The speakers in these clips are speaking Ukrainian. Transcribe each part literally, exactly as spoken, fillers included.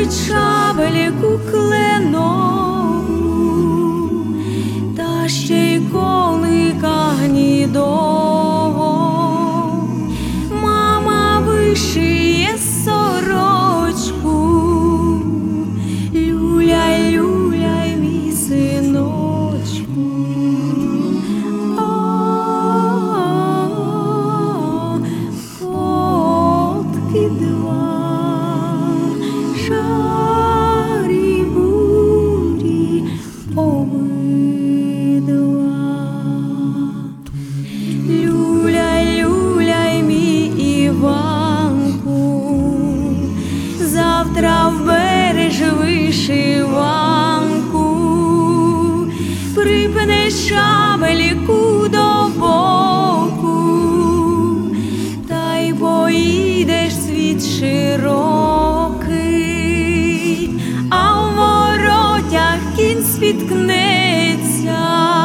Ставить шабельку кленову, та ще й коника гнідого. Мама вишиє сорочку, люляй, люляй, мій синочку. О, котки два, шарі бурі обидва. Люляй, люляй, мій Іванку, завтра вбереш вишиванку, припнеш шабельку до боку, та й поїдеш світ широкий, а в воротях кінь спіткнеться.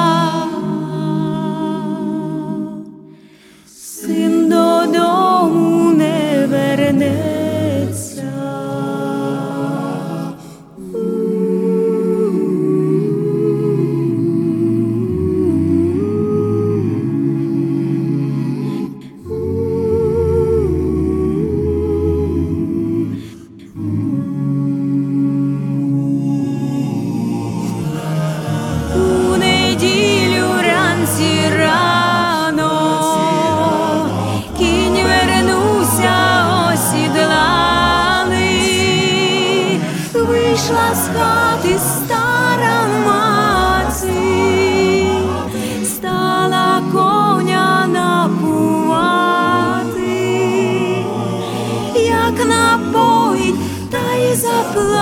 Син додому не вернеться. У неділю ранці рано кінь вернувся осідланий, вийшла з хати стара мати, стала коня напувати, як напоїть, та й заплатить.